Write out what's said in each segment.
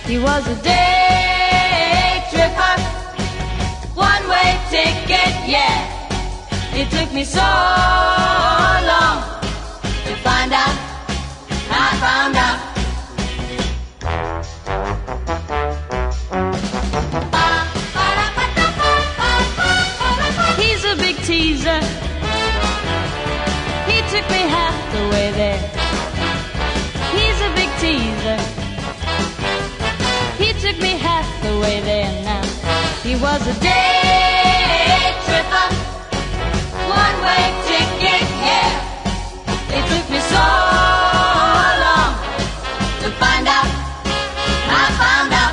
He was a day tripper, one-way ticket, yeah. It took me so long to find out. I found out. He's a big teaser. He took me half the way there. He's a big teaser. He took me half the way there now. He was a day tripper, one-way ticket, yeah. It took me so long to find out. I found out.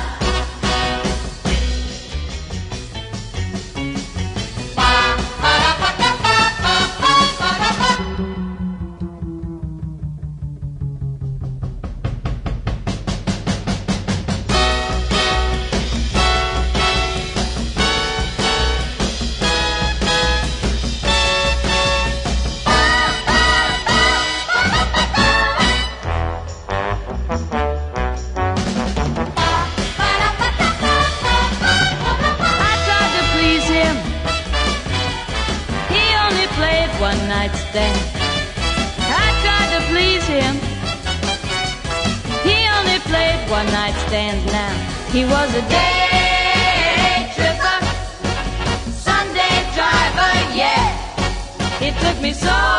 One night stand. I tried to please him. He only played one night stand now. He was a day tripper, Sunday driver, yeah. It took me so